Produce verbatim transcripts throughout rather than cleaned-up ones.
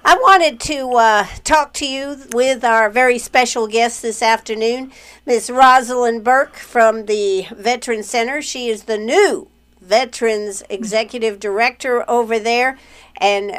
I wanted to uh, talk to you with our very special guest this afternoon, Miss Rosalind Burke from the Veterans Center. She is the new Veterans Executive Director over there, and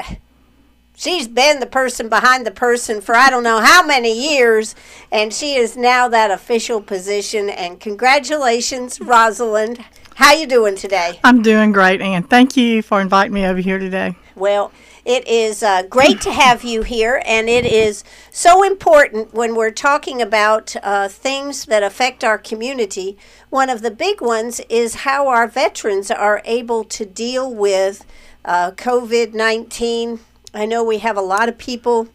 she's been the person behind the person for I don't know how many years, and she is now that official position. And congratulations, Rosalind. How you doing today? I'm doing great, Ann. Thank you for inviting me over here today. Well, it is uh, great to have you here, and it is so important when we're talking about uh, things that affect our community. One of the big ones is how our veterans are able to deal with uh, COVID nineteen. I know we have a lot of people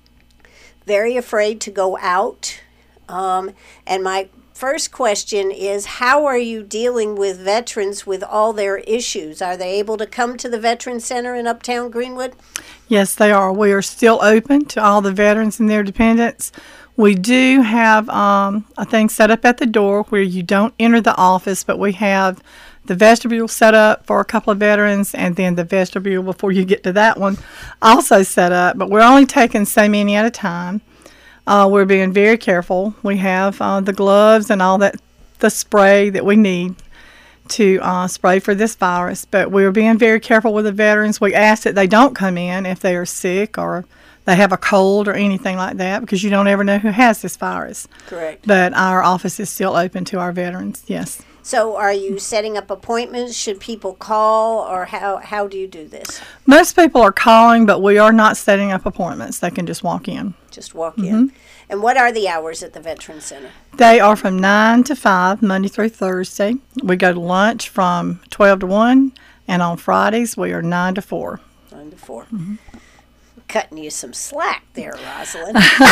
very afraid to go out, um, and my first question is, how are you dealing with veterans with all their issues? Are they able to come to the Veterans Center in Uptown Greenwood? Yes, they are. We are still open to all the veterans and their dependents. We do have um, a thing set up at the door where you don't enter the office, but we have the vestibule set up for a couple of veterans, and then the vestibule before you get to that one also set up, but we're only taking so many at a time. Uh, we're being very careful. We have uh, the gloves and all that, the spray that we need to uh, spray for this virus. But we're being very careful with the veterans. We ask that they don't come in if they are sick or they have a cold or anything like that, because you don't ever know who has this virus. Correct. But our office is still open to our veterans, yes. So are you setting up appointments? Should people call, or how, how do you do this? Most people are calling, but we are not setting up appointments. They can just walk in. Just walk Mm-hmm. in. And what are the hours at the Veterans Center? They are from nine to five, Monday through Thursday. We go to lunch from twelve to one, and on Fridays we are nine to four. nine to four. Mm-hmm. Cutting you some slack there, Rosalind.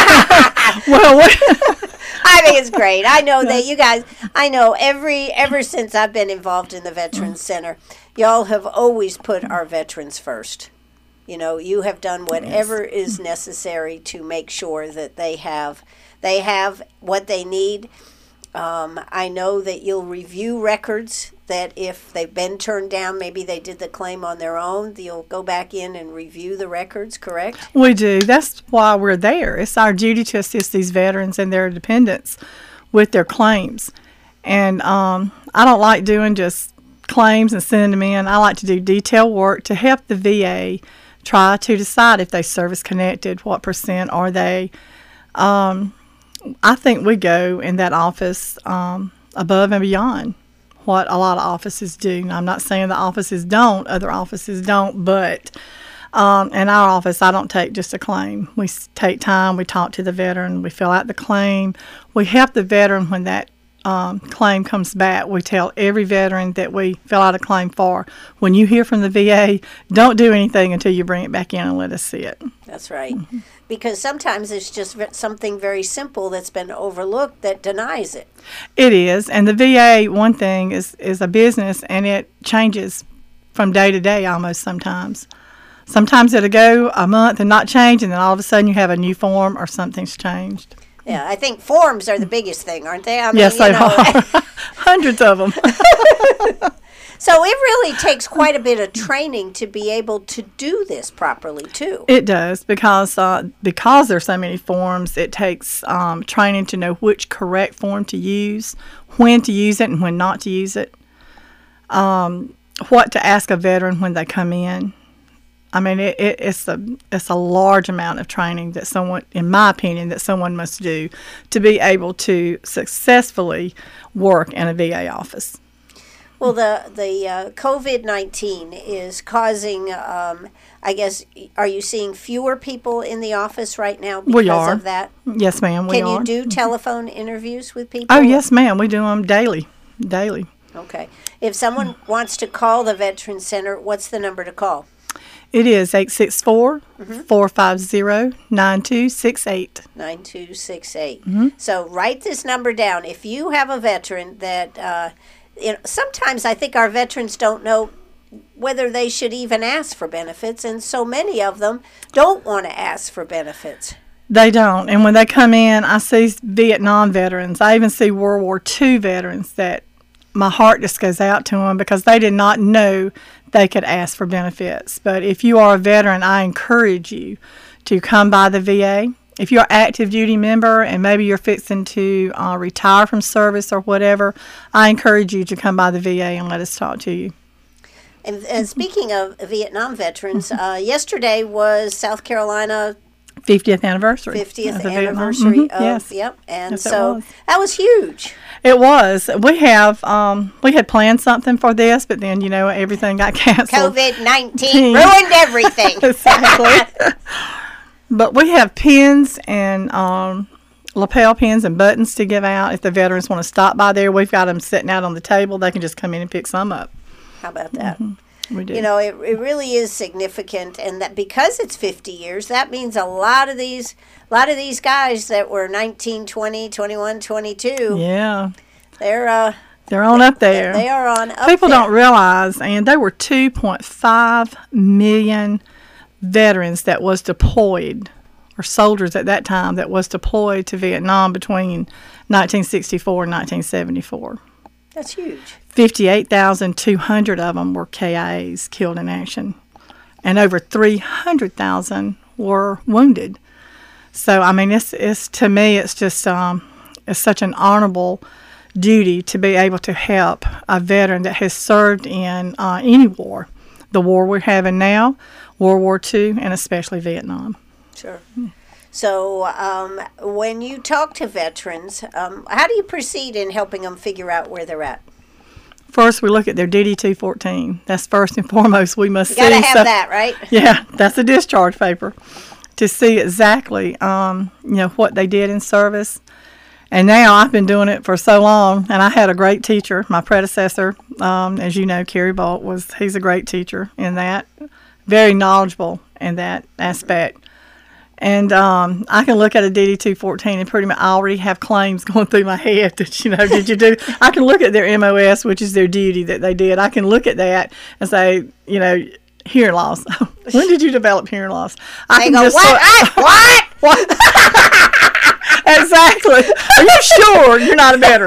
Well, I think it's great. I know that you guys, I know every, ever since I've been involved in the Veterans Center, y'all have always put our veterans first. You know, you have done whatever yes. is necessary to make sure that they have, they have what they need. Um, I know that you'll review records, that if they've been turned down, maybe they did the claim on their own, you'll go back in and review the records, correct? We do. That's why we're there. It's our duty to assist these veterans and their dependents with their claims. And um, I don't like doing just claims and sending them in. I like to do detailed work to help the V A try to decide if they're service-connected, what percent are they. Um, I think we go in that office um, above and beyond what a lot of offices do. I'm not saying the offices don't, other offices don't, but um, in our office, I don't take just a claim. We take time, we talk to the veteran, we fill out the claim. We help the veteran when that um, claim comes back. We tell every veteran that we fill out a claim for, when you hear from the V A, don't do anything until you bring it back in and let us see it. That's right. Mm-hmm. Because sometimes it's just something very simple that's been overlooked that denies it. It is. And the V A, one thing, is, is a business, and it changes from day to day almost sometimes. Sometimes it'll go a month and not change, and then all of a sudden you have a new form or something's changed. Yeah, I think forms are the biggest thing, aren't they? I mean, yes, they know, are. Hundreds of them. So it really takes quite a bit of training to be able to do this properly, too. It does, because uh, because there's so many forms, it takes um, training to know which correct form to use, when to use it and when not to use it, um, what to ask a veteran when they come in. I mean, it, it, it's a it's a large amount of training that someone, in my opinion, that someone must do to be able to successfully work in a V A office. Well, the the uh, COVID nineteen is causing, um, I guess, are you seeing fewer people in the office right now because we are. of that? Yes, ma'am, we Can are. you do telephone interviews with people? Oh, yes, ma'am. We do them daily, daily. Okay. If someone wants to call the Veterans Center, what's the number to call? It is eight six four, four five zero, nine two six eight. nine two six eight. Mm-hmm. So write this number down. If you have a veteran that, uh, you know, sometimes I think our veterans don't know whether they should even ask for benefits, and so many of them don't want to ask for benefits. They don't. And when they come in, I see Vietnam veterans. I even see World War Two veterans that my heart just goes out to them because they did not know they could ask for benefits. But if you are a veteran, I encourage you to come by the V A. If you're an active duty member and maybe you're fixing to uh, retire from service or whatever, I encourage you to come by the V A and let us talk to you. And, and speaking of Vietnam veterans, uh, yesterday was South Carolina fiftieth anniversary. fiftieth of the anniversary Vietnam. of, Mhm, yes. yep. And Yes, it so was. that was huge. It was. We have um, we had planned something for this, but then you know everything got canceled. COVID nineteen ruined everything. Exactly. But we have pins and um, lapel pins and buttons to give out. If the veterans want to stop by there, we've got them sitting out on the table. They can just come in and pick some up. How about that? We do. You know, it, it really is significant, and that because it's fifty years, that means a lot of these, a lot of these guys that were nineteen, twenty, twenty-one, twenty-two, Yeah. they're uh, They're on up there. they are on up People there. don't realize, and there were two point five million veterans that was deployed, or soldiers at that time that was deployed to Vietnam between nineteen sixty-four and nineteen seventy-four. That's huge. fifty-eight thousand two hundred of them were K I As, killed in action, and over three hundred thousand were wounded. So, I mean, it's, it's to me, it's just um, it's such an honorable duty to be able to help a veteran that has served in uh, any war, the war we're having now, World War Two, and especially Vietnam. Sure. So, um, when you talk to veterans, um, how do you proceed in helping them figure out where they're at? First, we look at their D D two fourteen. That's first and foremost we must You see. got to have So- that, right? Yeah, that's a discharge paper to see exactly, um, you know, what they did in service. And now I've been doing it for so long, and I had a great teacher. My predecessor, um, as you know, Kerry Bolt, was he's a great teacher in that, very knowledgeable in that aspect. And um, I can look at a D D two fourteen and pretty much I already have claims going through my head that, you know, did you do? I can look at their M O S, which is their duty that they did. I can look at that and say, you know, hearing loss. When did you develop hearing loss? I They can go, just what? sort- I, what? what? Exactly. Are you sure you're not a veteran?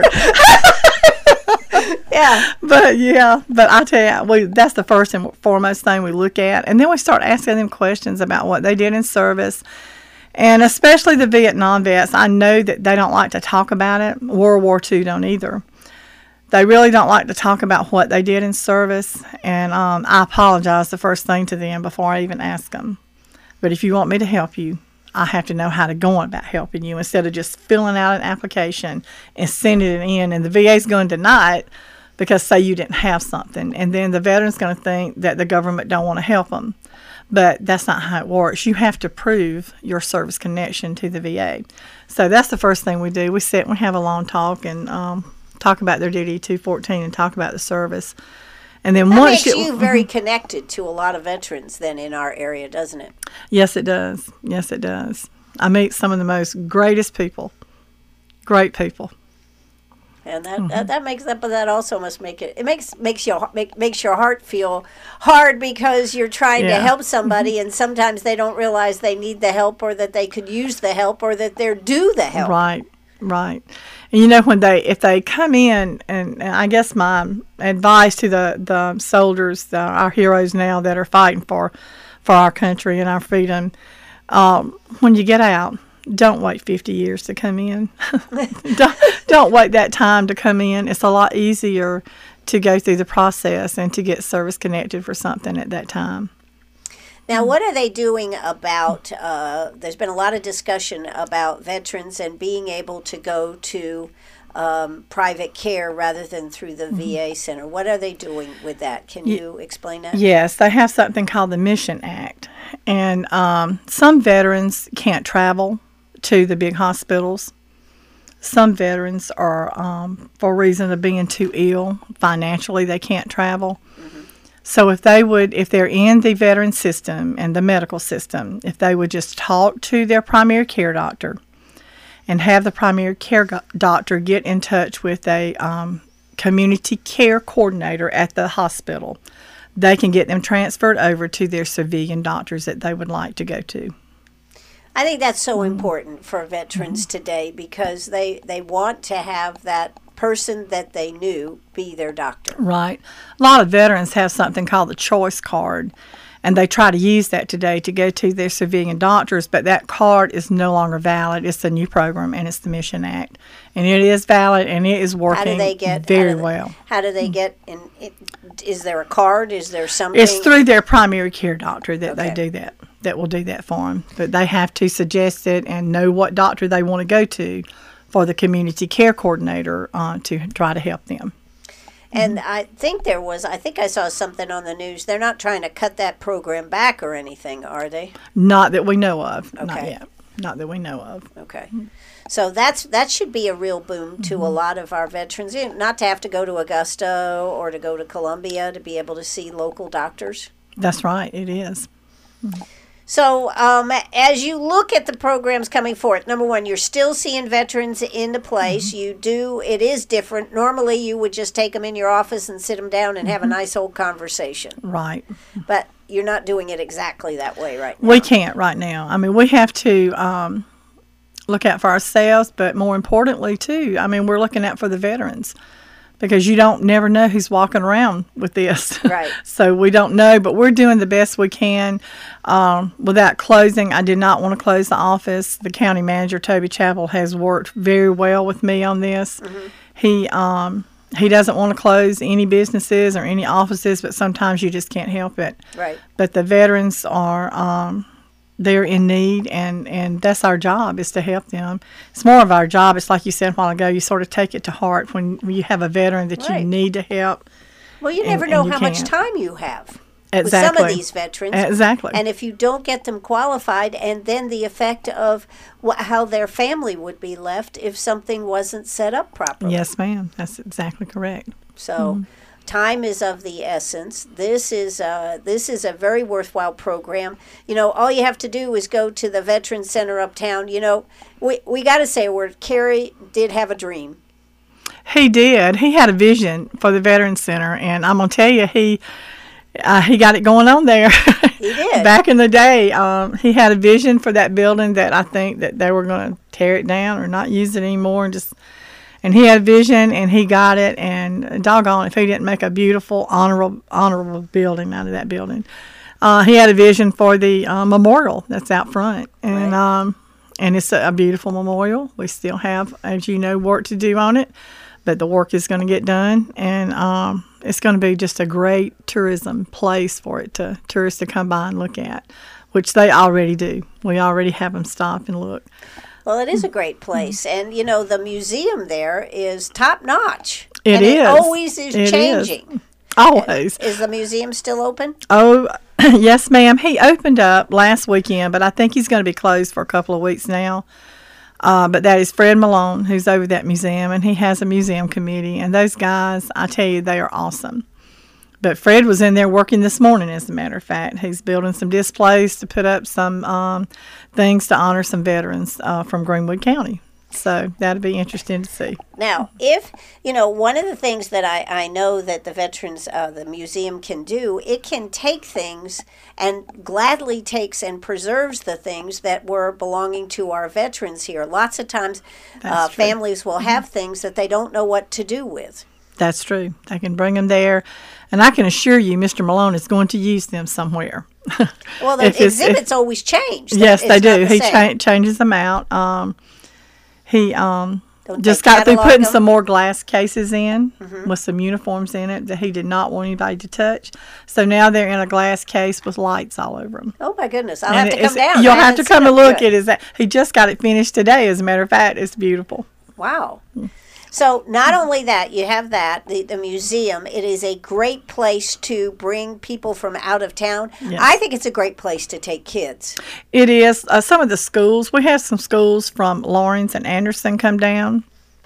Yeah. But yeah, but I tell you, we, that's the first and foremost thing we look at. And then we start asking them questions about what they did in service. And especially the Vietnam vets, I know that they don't like to talk about it. World War Two don't either. They really don't like to talk about what they did in service. And um, I apologize the first thing to them before I even ask them. But if you want me to help you, I have to know how to go on about helping you instead of just filling out an application and sending it in. And the V A's going to deny it because say you didn't have something. And then the veteran's going to think that the government don't want to help them. But that's not how it works. You have to prove your service connection to the V A. So that's the first thing we do. We sit and we have a long talk and um, talk about their D D two fourteen and talk about the service. And then That once makes you very connected to a lot of veterans then in our area, doesn't it? Yes, it does. Yes, it does. I meet some of the most greatest people. Great people. And that, mm-hmm. that that makes that, but that also must make it. It makes makes your make, makes your heart feel hard because you're trying Yeah. to help somebody, and sometimes they don't realize they need the help, or that they could use the help, or that they're due the help. Right, right. And you know when they if they come in, and, and I guess my advice to the the soldiers, the, our heroes now that are fighting for for our country and our freedom, um, when you get out, don't wait fifty years to come in. don't, don't wait that time to come in. It's a lot easier to go through the process and to get service connected for something at that time. Now, what are they doing about, uh, there's been a lot of discussion about veterans and being able to go to um, private care rather than through the V A center. What are they doing with that? Can you explain that? Yes, they have something called the Mission Act. And um, some veterans can't travel to the big hospitals. Some veterans are, um, for reason of being too ill financially, they can't travel. Mm-hmm. So if they would, if they're in the veteran system and the medical system, if they would just talk to their primary care doctor and have the primary care go- doctor get in touch with a um, community care coordinator at the hospital, they can get them transferred over to their civilian doctors that they would like to go to. I think that's so important for veterans mm-hmm. today because they, they want to have that person that they knew be their doctor. Right. A lot of veterans have something called the choice card. And they try to use that today to go to their civilian doctors, but that card is no longer valid. It's a new program, and it's the Mission Act. And it is valid, and it is working How do they get very how do they, well. How do they get in? It, is there a card? Is there something? It's through their primary care doctor that Okay. they do that, that will do that for them. But they have to suggest it and know what doctor they want to go to for the community care coordinator uh, to try to help them. And I think there was, I think I saw something on the news. They're not trying to cut that program back or anything, are they? Not that we know of. Not Okay. yet. Not that we know of. Okay. So that's that should be a real boom to a lot of our veterans. You know, not to have to go to Augusta or to go to Columbia to be able to see local doctors. That's right. It is. So um, as you look at the programs coming forth, number one, you're still seeing veterans in the place. You do, it is different. Normally you would just take them in your office and sit them down and have a nice old conversation. Right. But you're not doing it exactly that way right now. We can't right now. I mean, we have to um, look out for ourselves, but more importantly, too, I mean, we're looking out for the veterans because you don't never know who's walking around with this. Right. So we don't know, but we're doing the best we can um, without closing. I did not want to close the office. The county manager, Toby Chappell, has worked very well with me on this. Mm-hmm. He um, he doesn't want to close any businesses or any offices, but sometimes you just can't help it. Right. But the veterans are um, they're in need, and, and that's our job, is to help them. It's more of our job. It's like you said a while ago, you sort of take it to heart when you have a veteran that Right. you need to help. Well, you And- never and know you how much can't. time you have Exactly. with some of these veterans. Exactly. And if you don't get them qualified, and then the effect of wh- how their family would be left if something wasn't set up properly. Yes, ma'am. That's exactly correct. So time is of the essence. This is uh, this is a very worthwhile program. You know, all you have to do is go to the Veterans Center uptown. You know, we we got to say a word. Kerry did have a dream. He did. He had a vision for the Veterans Center, and I'm gonna tell you, he uh, he got it going on there. He did. Back in the day, um, he had a vision for that building that I think that they were going to tear it down or not use it anymore, and just. And he had a vision, and he got it. And doggone if he didn't make a beautiful, honorable, honorable building out of that building. Uh, he had a vision for the uh, memorial that's out front, and Right. um, and it's a, a beautiful memorial. We still have, as you know, work to do on it, but the work is going to get done, and um, it's going to be just a great tourism place for it to tourists to come by and look at, which they already do. We already have them stop and look. Well, it is a great place, and you know the museum there is top notch. It and is. It always is It is. changing. Always. Is the museum still open? Oh, yes, ma'am. He opened up last weekend, but I think he's going to be closed for a couple of weeks now. Uh, but that is Fred Malone, who's over that museum, and he has a museum committee. And those guys, I tell you, they are awesome. But Fred was in there working this morning, as a matter of fact. He's building some displays to put up some um, things to honor some veterans uh, from Greenwood County. So that'll be interesting to see. Now, if, you know, one of the things that I, I know that the Veterans, uh, the museum can do, it can take things and gladly takes and preserves the things that were belonging to our veterans here. Lots of times uh, That's true. families will have things that they don't know what to do with. That's true. They can bring them there. And I can assure you, Mister Malone is going to use them somewhere. Well, the If it's- exhibits always change. Yes, It's they not do. the He same. cha- changes them out. Um, he um, Don't just they got through catalog putting them? some more glass cases in with some uniforms in it that he did not want anybody to touch. So now they're in a glass case with lights all over them. Oh, my goodness. I'll And have to it's- come down. You'll I have to haven't seen come and them. look. Good. It is that he just got it finished today. As a matter of fact, it's beautiful. Wow. So not only that, you have that, the, the museum, it is a great place to bring people from out of town. Yes. I think it's a great place to take kids. It is. Uh, some of the schools, we have some schools from Lawrence and Anderson come down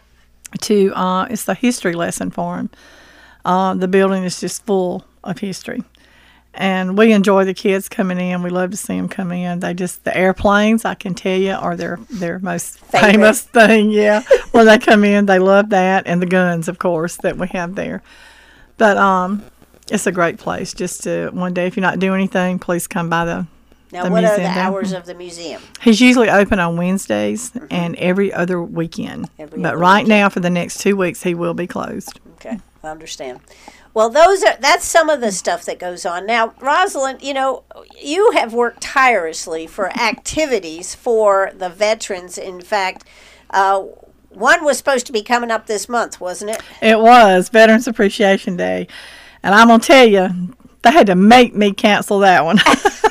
to, uh, it's a history lesson for them. Uh, the building is just full of history. And we enjoy the kids coming in. We love to see them come in. They just, the airplanes, I can tell you, are their, their most Favorite. famous thing. Yeah. When they come in, they love that. And the guns, of course, that we have there. But um, it's a great place. Just to, one day, if you're not doing anything, please come by the Now, The what are the museum down- hours of the museum? He's usually open on Wednesdays and every other weekend. Every but other right weekend. now, for the next two weeks, he will be closed. Okay, I understand. Well, those are that's some of the stuff that goes on. Now, Rosalind, you know, you have worked tirelessly for activities for the veterans. In fact, uh, one was supposed to be coming up this month, wasn't it? It was Veterans Appreciation Day. And I'm going to tell you, they had to make me cancel that one.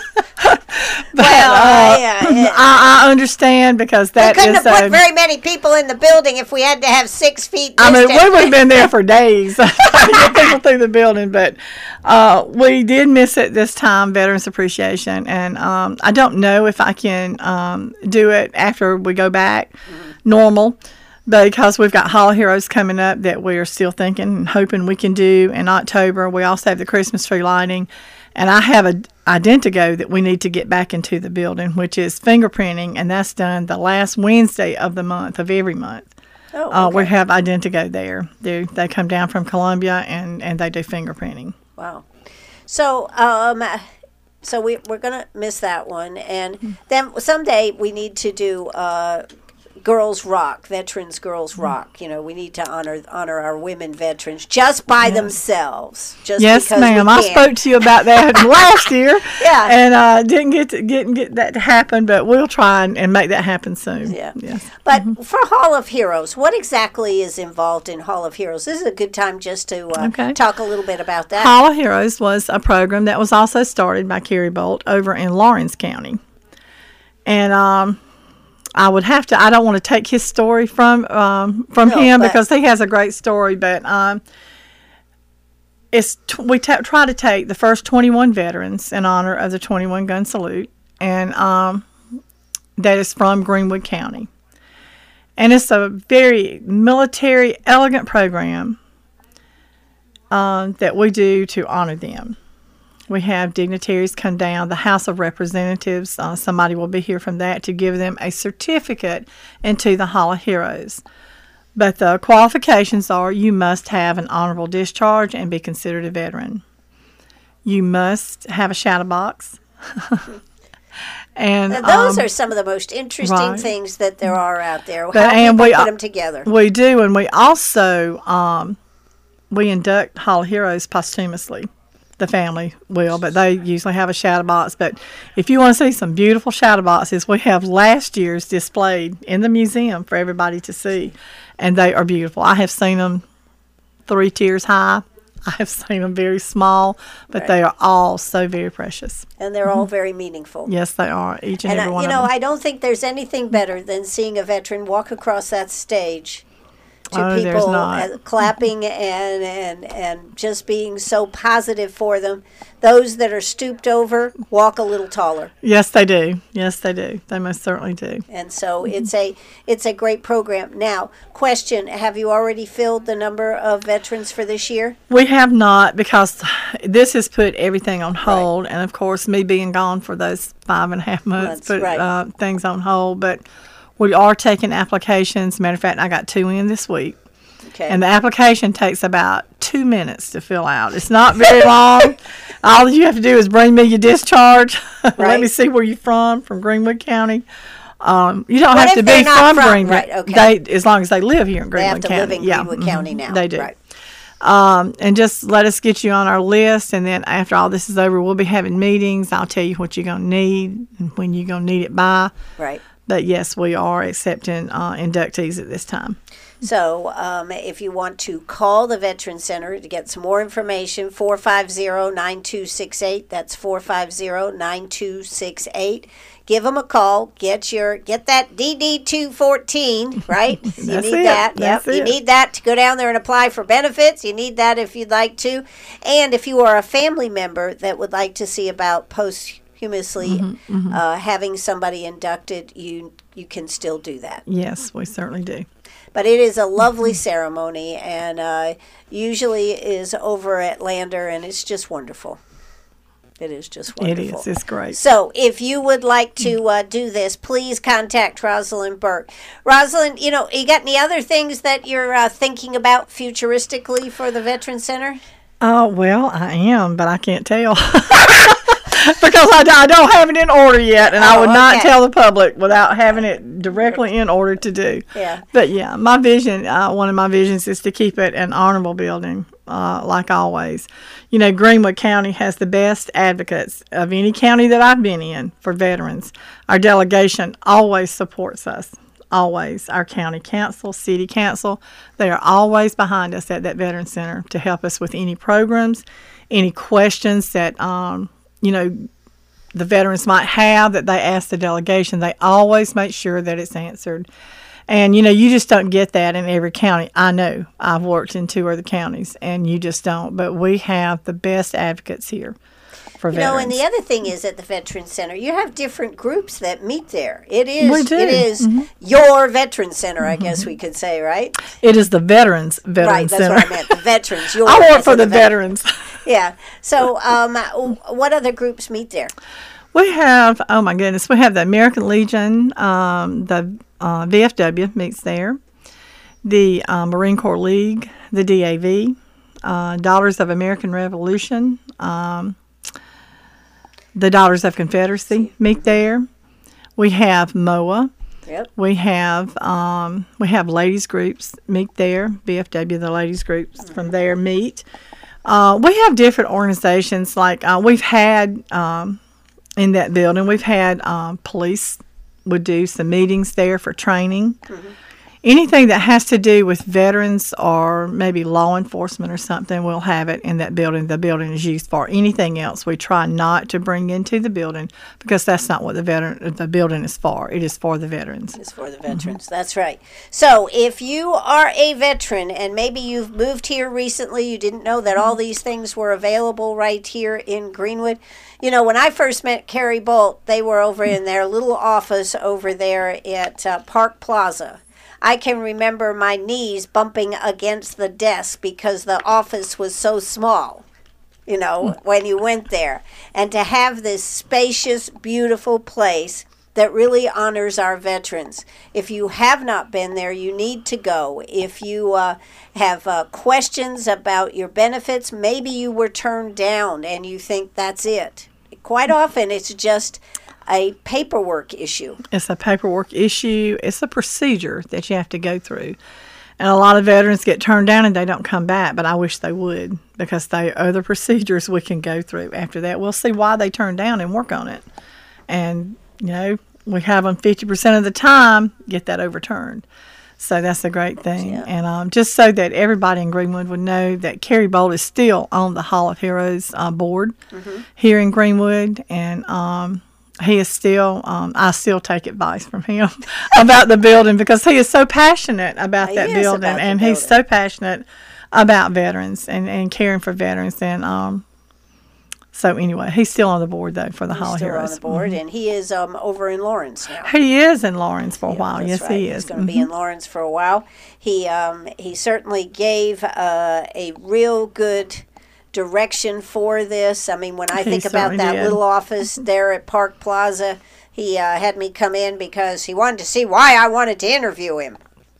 But, well, uh, yeah, yeah. I, I understand because that we couldn't is have put a, very many people in the building if we had to have six feet I mean, distance. we would have been there for days trying to get people through the building. But uh, we did miss it this time, Veterans Appreciation. And um, I don't know if I can um, do it after we go back mm-hmm. normal, because we've got Hall of Heroes coming up that we are still thinking and hoping we can do in October. We also have the Christmas tree lighting. And I have a Identigo that we need to get back into the building, which is fingerprinting, and that's done the last Wednesday of the month, of every month. Oh, okay. uh, we have Identigo there. They, they come down from Columbia, and, and they do fingerprinting. Wow. So, um, so we, we're going to miss that one. And then someday we need to do uh, Girls Rock, Veterans Girls Rock. You know, we need to honor honor our women veterans just by yes. themselves. Just yes, because ma'am. we I can. spoke to you about that last year. Yeah. And uh, didn't get to get, get that to happen, but we'll try and, and make that happen soon. Yeah. Yes. But mm-hmm. for Hall of Heroes, what exactly is involved in Hall of Heroes? This is a good time just to uh, okay. talk a little bit about that. Hall of Heroes was a program that was also started by Kerry Bolt over in Lawrence County. And um I would have to. I don't want to take his story from um, from no, him because he has a great story. But um, it's t- we t- try to take the first twenty-one veterans in honor of the twenty-one gun salute, and um, that is from Greenwood County. And it's a very military, elegant program um, that we do to honor them. We have dignitaries come down, the House of Representatives, uh, somebody will be here from that to give them a certificate into the Hall of Heroes. But the qualifications are you must have an honorable discharge and be considered a veteran. You must have a shadow box. and now, those um, are some of the most interesting right. things that there are out there. How but, and people we, put them together. We do, and we also um, we induct Hall of Heroes posthumously. The family will, but they usually have a shadow box. But if you want to see some beautiful shadow boxes, we have last year's displayed in the museum for everybody to see, and they are beautiful. I have seen them three tiers high. I have seen them very small, but right. they are all so very precious. And they're mm-hmm. all very meaningful. Yes, they are, each and, and every I, one you of know, them. I don't think there's anything better than seeing a veteran walk across that stage to oh, people uh, clapping and, and and just being so positive for them. Those that are stooped over walk a little taller. Yes, they do. Yes, they do. They most certainly do. And so mm-hmm. it's a it's a great program. Now, question, have you already filled the number of veterans for this year? We have not, because this has put everything on hold. Right. And, of course, me being gone for those five and a half months Months, put right. uh, things on hold. But we are taking applications. Matter of fact, I got two in this week. Okay. And the application takes about two minutes to fill out. It's not very long. All you have to do is bring me your discharge. Right. Let me see where you're from, from Greenwood County. Um, you don't what have to be from, from Greenwood. Right, okay. They, as long as they live here in Greenwood County. They have to County. live in yeah. Greenwood mm-hmm. County now. They do. Right. Um, and just let us get you on our list, and then after all this is over, we'll be having meetings. I'll tell you what you're going to need and when you're going to need it by. Right. But, yes, we are accepting uh, inductees at this time. So um, if you want to call the Veteran Center to get some more information, four five zero, nine two six eight. That's four five zero, nine two six eight. Give them a call. Get your get that D D two fourteen, right? You That's need it. that. That's yep. it. You need that to go down there and apply for benefits. You need that if you'd like to. And if you are a family member that would like to see about posthumously mm-hmm, mm-hmm. Uh, having somebody inducted, you you can still do that. Yes, we certainly do. But it is a lovely ceremony, and uh, usually is over at Lander, and it's just wonderful. It is just wonderful. It is. It's great. So if you would like to uh, do this, please contact Rosalind Burke. Rosalind, you know, you got any other things that you're uh, thinking about futuristically for the Veteran Center? Oh, well, I am, but I can't tell. Because I, I don't have it in order yet, and oh, I would not okay. tell the public without having it directly in order to do. Yeah. But, yeah, my vision, uh, one of my visions is to keep it an honorable building uh, like always. You know, Greenwood County has the best advocates of any county that I've been in for veterans. Our delegation always supports us. Always. Our county council, city council, they are always behind us at that Veteran Center to help us with any programs, any questions that, um, you know, the veterans might have that they ask the delegation. They always make sure that it's answered. And, you know, you just don't get that in every county. I know. I've worked in two other counties, and you just don't. But we have the best advocates here for you veterans. know, and the other thing is at the Veteran Center, you have different groups that meet there. It is, We do. It is Mm-hmm. your Veteran Center, I guess we could say, right? It is the Veterans Veteran Right, that's Center. what I meant. The veterans. Your, I work as for in the vet- veterans. Yeah. So, um, what other groups meet there? We have, oh my goodness, we have the American Legion, um, the uh, V F W meets there, the uh, Marine Corps League, the D A V, uh, Daughters of American Revolution, um, the Daughters of Confederacy meet there. We have M O A. Yep. We have um, we have ladies groups meet there. V F W, the ladies groups from there meet. Uh, we have different organizations like uh, we've had um, in that building. We've had um, police would do some meetings there for training. Mm-hmm. Anything that has to do with veterans or maybe law enforcement or something, we'll have it in that building. The building is used for. Anything else, we try not to bring into the building because that's not what the veteran the building is for. It is for the veterans. It's for the veterans. Mm-hmm. That's right. So if you are a veteran and maybe you've moved here recently, you didn't know that all these things were available right here in Greenwood. You know, when I first met Carrie Bolt, they were over in their little office over there at uh, Park Plaza. I can remember my knees bumping against the desk because the office was so small, you know, when you went there. And to have this spacious, beautiful place that really honors our veterans. If you have not been there, you need to go. If you uh, have uh, questions about your benefits, maybe you were turned down and you think that's it. Quite often it's just a paperwork issue. It's a paperwork issue. It's a procedure that you have to go through. And a lot of veterans get turned down and they don't come back, but I wish they would because they are other procedures we can go through after that. We'll see why they turned down and work on it. And, you know, we have them fifty percent of the time get that overturned. So that's a great thing. Yeah. And um, just so that everybody in Greenwood would know that Carrie Bolt is still on the Hall of Heroes uh, board mm-hmm. here in Greenwood. And um, he is still, um, I still take advice from him about the building because he is so passionate about He that is building. about the and building. He's so passionate about veterans and, and caring for veterans. And um, so anyway, he's still on the board, though, for the He's Hall of still Heroes. on the board, Mhm. and he is um, over in Lawrence now. He is in Lawrence for a Yeah, while. that's Yes, right. he He's is. going to be in Lawrence for a while. He um, he certainly gave uh, a real good direction for this. I mean, when I He think about certainly that did. little office there at Park Plaza, he uh, had me come in because he wanted to see why I wanted to interview him.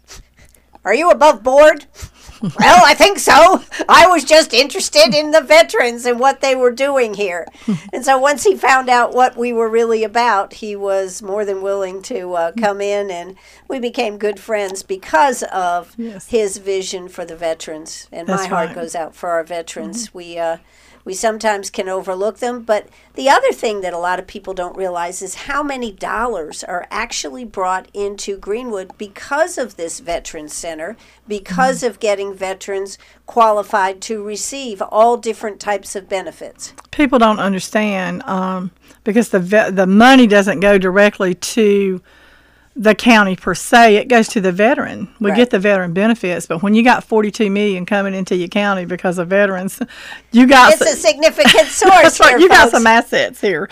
Are you above board? Well, I think so. I was just interested in the veterans and what they were doing here. And so once he found out what we were really about, he was more than willing to uh, come in, and we became good friends because of Yes. his vision for the veterans. And That's my heart right. goes out for our veterans. Mm-hmm. We uh, we sometimes can overlook them, but the other thing that a lot of people don't realize is how many dollars are actually brought into Greenwood because of this Veterans Center, because mm-hmm. of getting veterans qualified to receive all different types of benefits. People don't understand um, because the ve- the money doesn't go directly to the county per se. It goes to the veteran. We Right. get the veteran benefits, but when you got forty-two million dollars coming into your county because of veterans, you got It's some, a significant source. that's right. here, You got folks. some assets here.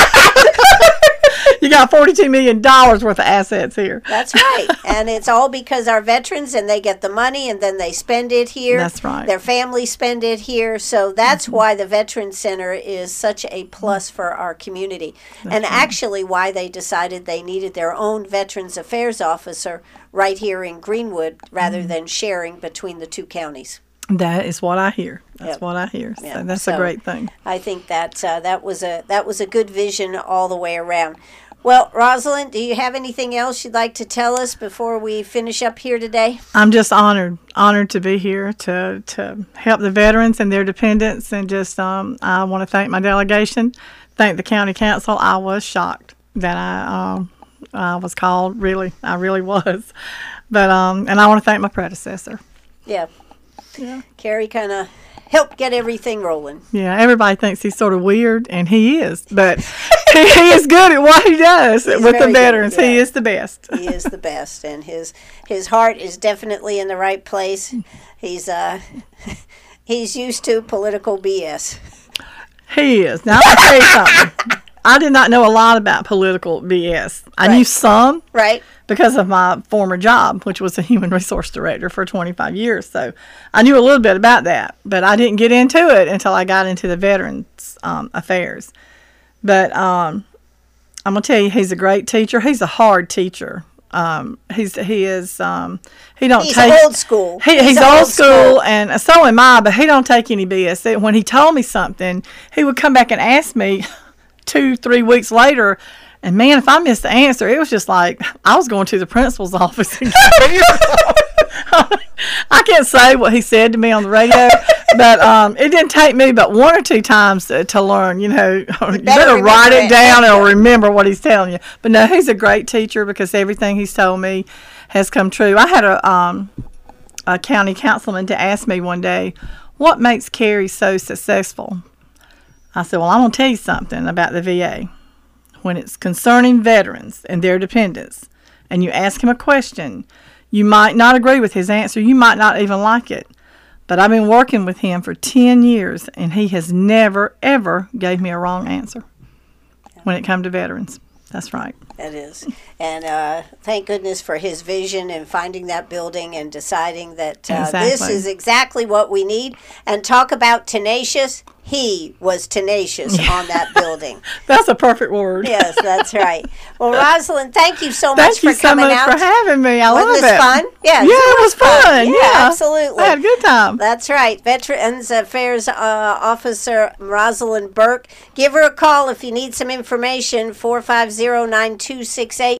You got forty-two million dollars worth of assets here. That's right. And it's all because our veterans, and they get the money and then they spend it here. That's right. Their families spend it here. So that's mm-hmm. why the Veterans Center is such a plus for our community. That's and right. actually why they decided they needed their own Veterans Affairs officer right here in Greenwood rather mm-hmm. than sharing between the two counties. That is what I hear. That's Yep. what I hear. So Yep. that's So a great thing. I think that uh, that was a that was a good vision all the way around. Well, Rosalind, do you have anything else you'd like to tell us before we finish up here today? I'm just honored, honored to be here to to help the veterans and their dependents, and just um, I want to thank my delegation, thank the county council. I was shocked that I um, I was called. Really, I really was, but um, and I want to thank my predecessor. Yeah. Yeah. Carrie kind of helped get everything rolling. Yeah, everybody thinks he's sort of weird, and he is, but he, he is good at what he does He's with the very veterans. good, yeah. He is the best. He is the best, and his his heart is definitely in the right place. He's uh he's used to political B S. He is. Now, I'll tell you something. I did not know a lot about political B S. I Right. knew some Right? because of my former job, which was a human resource director for twenty-five years. So I knew a little bit about that, but I didn't get into it until I got into the veterans um, affairs. But um, I'm gonna tell you, he's a great teacher. He's a hard teacher. Um, he's he is um, he don't He's take old school. He, he's, old school, and so am I. But he don't take any B S. When he told me something, he would come back and ask me two, three weeks later. And man, if I missed the answer, it was just like I was going to the principal's office and I can't say what he said to me on the radio, but um, it didn't take me but one or two times to, to learn. You know, you better, better write it, it down or remember what he's telling you. But no, he's a great teacher because everything he's told me has come true. I had a, um, a county councilman to ask me one day, what makes Carrie so successful? I said, well, I'm going to tell you something about the V A. When it's concerning veterans and their dependents, and you ask him a question, you might not agree with his answer. You might not even like it. But I've been working with him for ten years, and he has never, ever gave me a wrong answer when it comes to veterans. That's right. That is. And uh, thank goodness for his vision and finding that building and deciding that uh, Exactly. this is exactly what we need. And talk about tenacious. He was tenacious on that building. That's a perfect word. Yes, that's right. Well, Rosalind, thank you so Thank much you for so coming much out. for having me. I Wasn't love this it. fun? Yeah, Yeah, it was fun. Yeah, Yeah, absolutely. I had a good time. That's right. Veterans Affairs uh, Officer Rosalind Burke. Give her a call if you need some information, four five zero, nine two six eight.